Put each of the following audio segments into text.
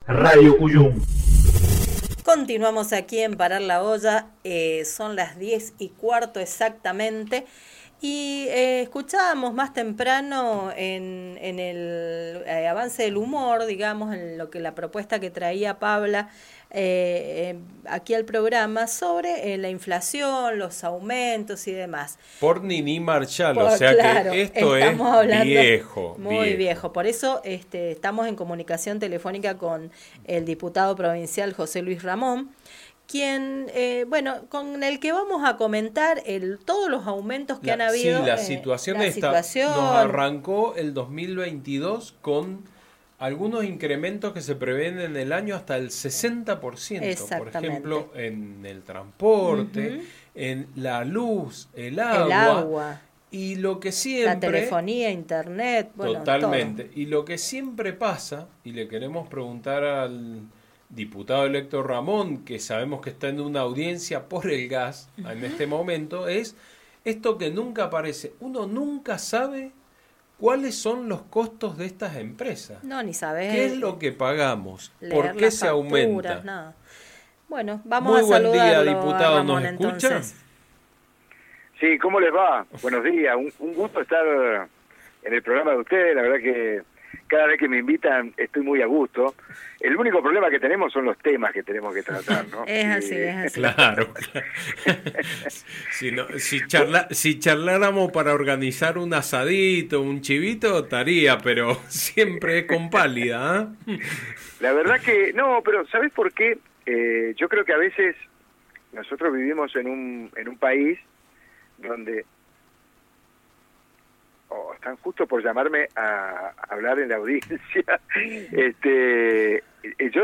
Radio Cuyum. Continuamos aquí en Parar la Olla, son las 10:15 exactamente, y escuchábamos más temprano en el avance del humor, digamos, en lo que la propuesta que traía Pabla aquí al programa sobre la inflación, los aumentos y demás. Por Nini Marshall, o sea claro, que esto es viejo. Muy viejo. Por eso estamos en comunicación telefónica con el diputado provincial José Luis Ramón, quien, con el que vamos a comentar todos los aumentos que han habido. Sí, la situación nos arrancó el 2022 con algunos incrementos que se prevén en el año hasta el 60%, por ejemplo, en el transporte, en la luz, el agua. Y lo que siempre... La telefonía, internet, totalmente. todo. Y lo que siempre pasa, y le queremos preguntar al diputado electo Ramón, que sabemos que está en una audiencia por el gas en este momento, es esto que nunca aparece. Uno nunca sabe cuáles son los costos de estas empresas. No, ni sabes. ¿Qué es lo que pagamos? ¿Por qué se aumenta? Nada. Bueno, vamos a saludarlo. Muy buen día, diputado. Ramón, ¿Nos escucha? Entonces. Sí, ¿cómo les va? Buenos días. Un gusto estar en el programa de ustedes. La verdad que cada vez que me invitan estoy muy a gusto. El único problema que tenemos son los temas que tenemos que tratar, ¿no? Es así. Claro. Si charláramos para organizar un asadito, un chivito, estaría, pero siempre es con pálida, ¿eh? La verdad que no, pero ¿sabes por qué? Yo creo que a veces nosotros vivimos en un país donde están justo por llamarme a hablar en la audiencia. Yo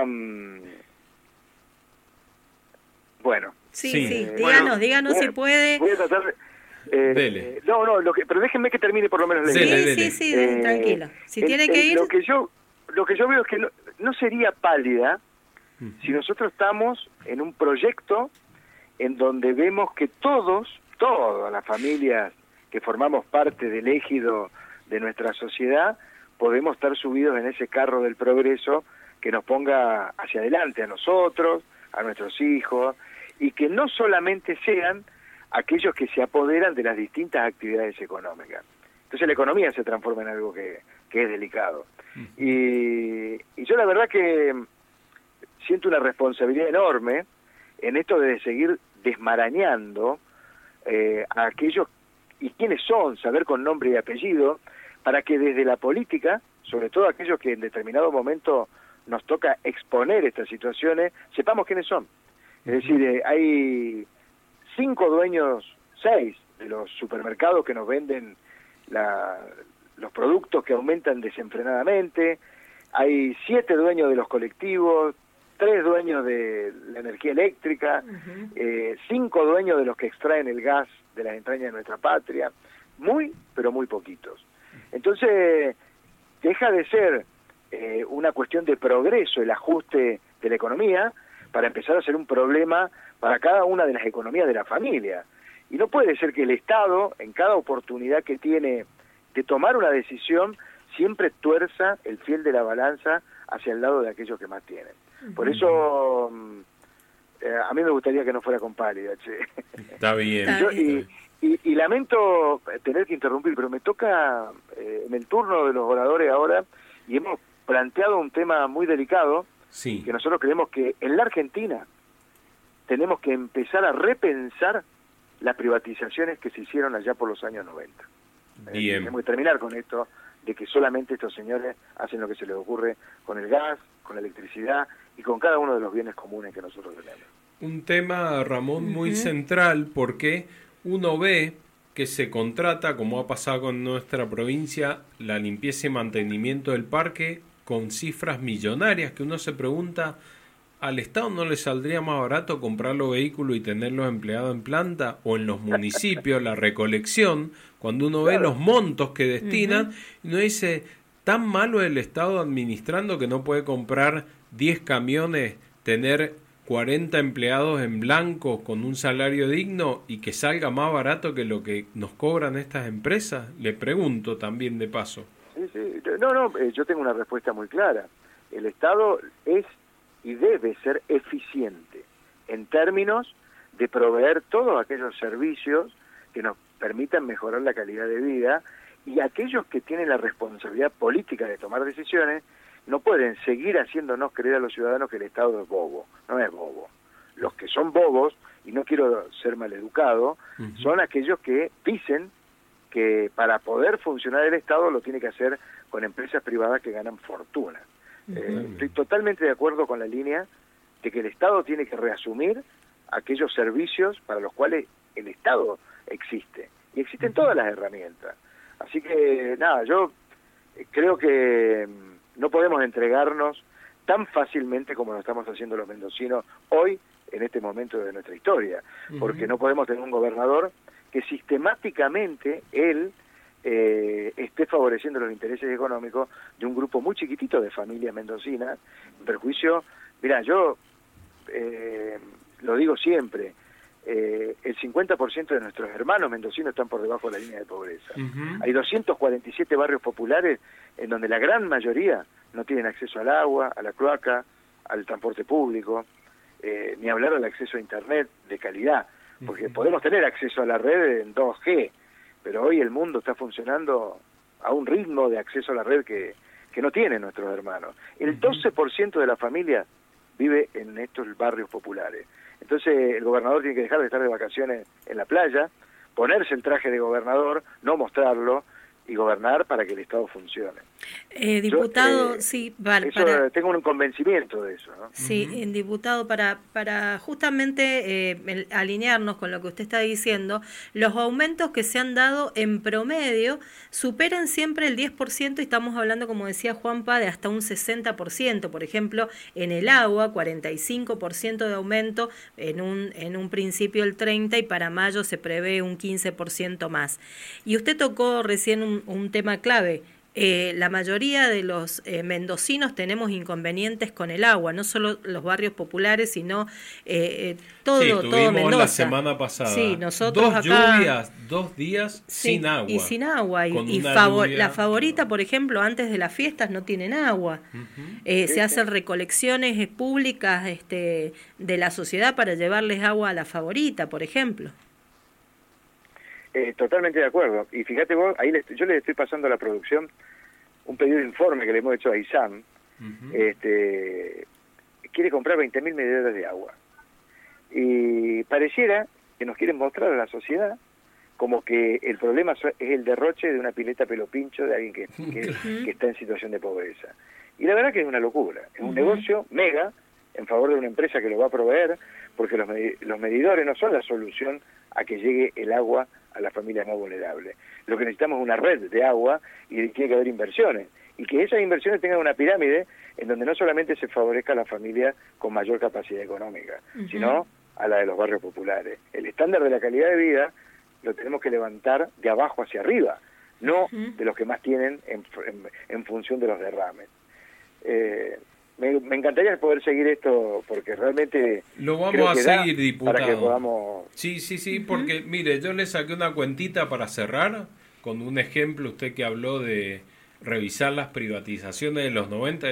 bueno. Sí, díganos si puede. Voy a tratar de, pero déjenme que termine por lo menos la idea. Sí, tranquilo. Si tiene que ir. Lo que yo veo es que no sería pálida si nosotros estamos en un proyecto en donde vemos que todas las familias que formamos parte del ejido de nuestra sociedad, podemos estar subidos en ese carro del progreso que nos ponga hacia adelante a nosotros, a nuestros hijos, y que no solamente sean aquellos que se apoderan de las distintas actividades económicas. Entonces la economía se transforma en algo que es delicado. Y yo la verdad que siento una responsabilidad enorme en esto de seguir desmarañando a aquellos y quiénes son, saber con nombre y apellido, para que desde la política, sobre todo aquellos que en determinado momento nos toca exponer estas situaciones, sepamos quiénes son. Es decir, hay 6 de los supermercados que nos venden los productos que aumentan desenfrenadamente, hay 7 dueños de los colectivos, 3 dueños de la energía eléctrica, 5 dueños de los que extraen el gas de las entrañas de nuestra patria, pero muy poquitos. Entonces, deja de ser una cuestión de progreso el ajuste de la economía para empezar a ser un problema para cada una de las economías de la familia. Y no puede ser que el Estado, en cada oportunidad que tiene de tomar una decisión, siempre tuerza el fiel de la balanza hacia el lado de aquellos que más tienen. Por eso a mí me gustaría que no fuera con pálida, che. Está bien. Y lamento tener que interrumpir, pero me toca en el turno de los oradores ahora, y hemos planteado un tema muy delicado, que nosotros creemos que en la Argentina tenemos que empezar a repensar las privatizaciones que se hicieron allá por los años 90. Bien. Tenemos que terminar con esto, de que solamente estos señores hacen lo que se les ocurre con el gas, con la electricidad y con cada uno de los bienes comunes que nosotros tenemos. Un tema, Ramón, muy central, porque uno ve que se contrata, como ha pasado con nuestra provincia, la limpieza y mantenimiento del parque con cifras millonarias, que uno se pregunta, ¿al Estado no le saldría más barato comprar los vehículos y tenerlos empleados en planta o en los municipios, la recolección? Cuando uno ve los montos que destinan, uno dice, tan malo es el Estado administrando que no puede comprar 10 camiones, tener 40 empleados en blanco con un salario digno y que salga más barato que lo que nos cobran estas empresas. Le pregunto también de paso. Sí, yo tengo una respuesta muy clara. el Estado es y debe ser eficiente en términos de proveer todos aquellos servicios que nos permitan mejorar la calidad de vida, y aquellos que tienen la responsabilidad política de tomar decisiones no pueden seguir haciéndonos creer a los ciudadanos que el Estado es bobo. No es bobo. Los que son bobos, y no quiero ser maleducado, son aquellos que dicen que para poder funcionar el Estado lo tiene que hacer con empresas privadas que ganan fortuna. Estoy totalmente de acuerdo con la línea de que el Estado tiene que reasumir aquellos servicios para los cuales el Estado existe. Y existen todas las herramientas. Así que, nada, yo creo que no podemos entregarnos tan fácilmente como lo estamos haciendo los mendocinos hoy, en este momento de nuestra historia. Porque no podemos tener un gobernador que sistemáticamente él esté favoreciendo los intereses económicos de un grupo muy chiquitito de familias mendocinas, en perjuicio. Mira, yo lo digo siempre, el 50% de nuestros hermanos mendocinos están por debajo de la línea de pobreza. Hay 247 barrios populares en donde la gran mayoría no tienen acceso al agua, a la cloaca, al transporte público, ni hablar al acceso a internet de calidad, porque podemos tener acceso a la red en 2G, pero hoy el mundo está funcionando a un ritmo de acceso a la red que no tienen nuestros hermanos. El 12% de la familia vive en estos barrios populares. Entonces el gobernador tiene que dejar de estar de vacaciones en la playa, ponerse el traje de gobernador, no mostrarlo, y gobernar para que el Estado funcione. Diputado, tengo un convencimiento de eso, ¿no? Sí, diputado, para justamente alinearnos con lo que usted está diciendo, los aumentos que se han dado en promedio superan siempre el 10%, y estamos hablando, como decía Juanpa, de hasta un 60%. Por ejemplo, en el agua, 45% de aumento, en un principio el 30%, y para mayo se prevé un 15% más. Y usted tocó recién un tema clave. La mayoría de los mendocinos tenemos inconvenientes con el agua, no solo los barrios populares, sino todo Mendoza. La semana pasada nosotros dos días sin agua. Y sin agua. La Favorita, por ejemplo, antes de las fiestas no tienen agua. Se hacen recolecciones públicas de la sociedad para llevarles agua a la Favorita, por ejemplo. Totalmente de acuerdo. Y fíjate vos, ahí yo le estoy pasando a la producción un pedido de informe que le hemos hecho a ISAM. Quiere comprar 20.000 medidores de agua. Y pareciera que nos quieren mostrar a la sociedad como que el problema es el derroche de una pileta pelo pincho de alguien que está en situación de pobreza. Y la verdad que es una locura. Es un negocio mega en favor de una empresa que lo va a proveer, porque los medidores no son la solución a que llegue el agua a las familias más vulnerables. Lo que necesitamos es una red de agua, y tiene que haber inversiones, y que esas inversiones tengan una pirámide en donde no solamente se favorezca a las familias con mayor capacidad económica, sino a la de los barrios populares. El estándar de la calidad de vida lo tenemos que levantar de abajo hacia arriba, no de los que más tienen en función de los derrames. Me encantaría poder seguir esto, porque realmente lo vamos a seguir, diputado, para que podamos... Sí, porque mire, yo le saqué una cuentita para cerrar con un ejemplo. Usted que habló de revisar las privatizaciones de los 90,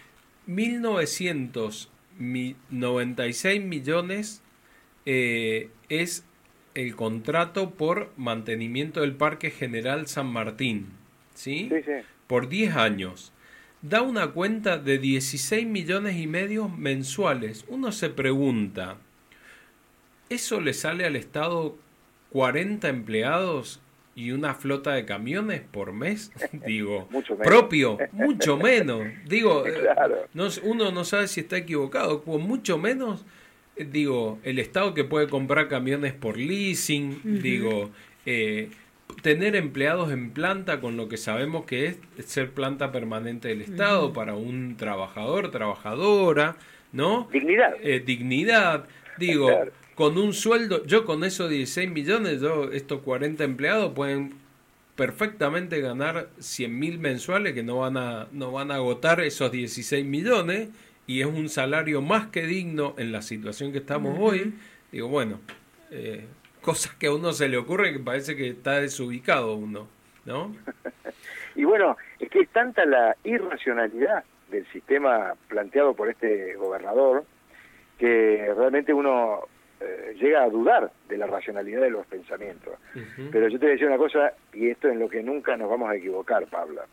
1.996 millones es el contrato por mantenimiento del Parque General San Martín, ¿sí? Sí. Por 10 años. Da una cuenta de 16,5 millones mensuales. Uno se pregunta, ¿eso le sale al Estado 40 empleados y una flota de camiones por mes? Digo, mucho menos. Propio, mucho menos. Digo, claro. Uno no sabe si está equivocado. Con mucho menos, digo, el Estado que puede comprar camiones por leasing, digo, tener empleados en planta, con lo que sabemos que es ser planta permanente del Estado para un trabajador, trabajadora, ¿no? Dignidad, digo, claro. Con un sueldo, yo con esos 16 millones, estos 40 empleados pueden perfectamente ganar 100.000 mensuales, que no van a agotar esos 16 millones, y es un salario más que digno en la situación que estamos hoy. Digo, bueno, cosas que a uno se le ocurre que parece que está desubicado uno, ¿no? Y bueno, es que es tanta la irracionalidad del sistema planteado por este gobernador, que realmente uno llega a dudar de la racionalidad de los pensamientos. Pero yo te voy a decir una cosa, y esto es en lo que nunca nos vamos a equivocar, Pablo.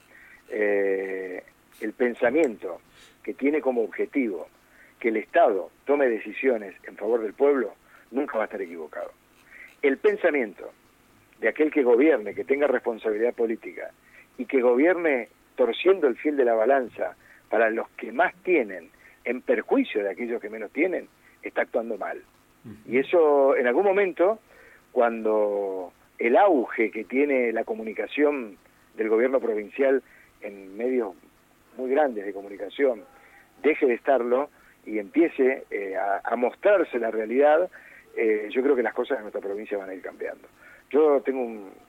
El pensamiento que tiene como objetivo que el Estado tome decisiones en favor del pueblo, nunca va a estar equivocado. El pensamiento de aquel que gobierne, que tenga responsabilidad política, y que gobierne torciendo el fiel de la balanza para los que más tienen, en perjuicio de aquellos que menos tienen, está actuando mal. Y eso, en algún momento, cuando el auge que tiene la comunicación del gobierno provincial en medios muy grandes de comunicación, deje de estarlo y empiece a mostrarse la realidad, yo creo que las cosas en nuestra provincia van a ir cambiando. Yo tengo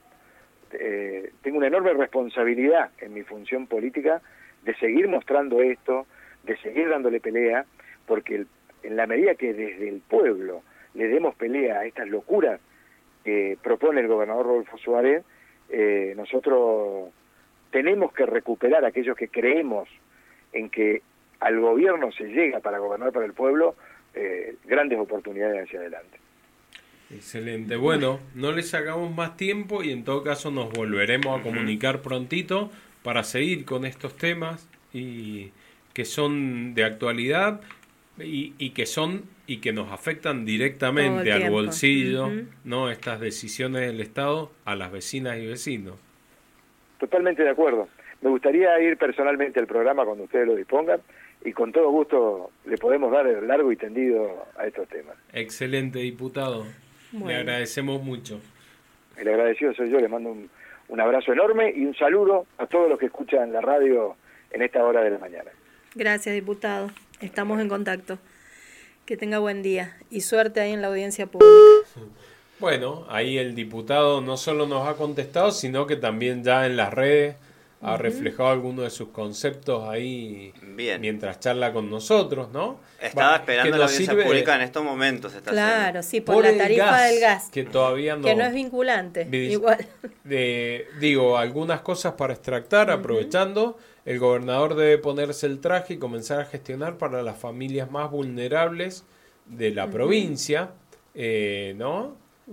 una enorme responsabilidad en mi función política de seguir mostrando esto, de seguir dándole pelea, porque en la medida que desde el pueblo le demos pelea a estas locuras que propone el gobernador Rodolfo Suárez, nosotros tenemos que recuperar aquellos que creemos en que al gobierno se llega para gobernar para el pueblo, grandes oportunidades hacia adelante. Excelente. Bueno, no les sacamos más tiempo y en todo caso nos volveremos a comunicar prontito para seguir con estos temas y que son de actualidad y que nos afectan directamente al bolsillo, ¿no? Estas decisiones del Estado a las vecinas y vecinos. Totalmente de acuerdo. Me gustaría ir personalmente al programa cuando ustedes lo dispongan y con todo gusto le podemos dar el largo y tendido a estos temas. Excelente, diputado. Bueno. Le agradecemos mucho. El agradecido soy yo, le mando un abrazo enorme y un saludo a todos los que escuchan la radio en esta hora de la mañana. Gracias, diputado. Estamos en contacto. Que tenga buen día y suerte ahí en la audiencia pública. Bueno, ahí el diputado no solo nos ha contestado, sino que también ya en las redes ha reflejado algunos de sus conceptos ahí. Bien. Mientras charla con nosotros, ¿no? Estaba esperando la audiencia pública en estos momentos. Claro, sí, por la tarifa del gas. Que todavía no. Que no es vinculante, igual. Digo, algunas cosas para extractar, aprovechando. El gobernador debe ponerse el traje y comenzar a gestionar para las familias más vulnerables de la provincia, ¿no?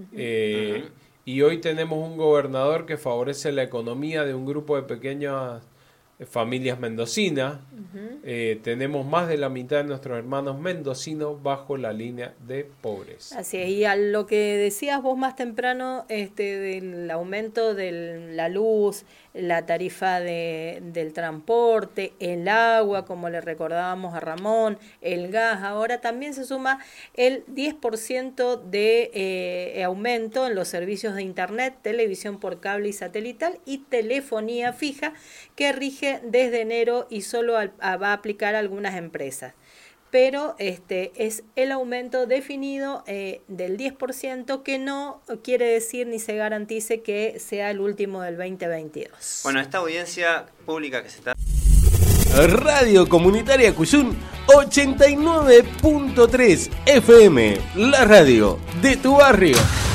Y hoy tenemos un gobernador que favorece la economía de un grupo de pequeñas familias mendocinas. Tenemos más de la mitad de nuestros hermanos mendocinos bajo la línea de pobreza. Así es, y a lo que decías vos más temprano, del aumento de la luz, la tarifa del transporte, el agua, como le recordábamos a Ramón, el gas, ahora también se suma el 10% de aumento en los servicios de internet, televisión por cable y satelital y telefonía fija, que rige desde enero y solo va a aplicar a algunas empresas. Pero es el aumento definido del 10%, que no quiere decir ni se garantice que sea el último del 2022. Bueno, esta audiencia pública que se está... Radio Comunitaria Cuyún 89.3 FM, la radio de tu barrio.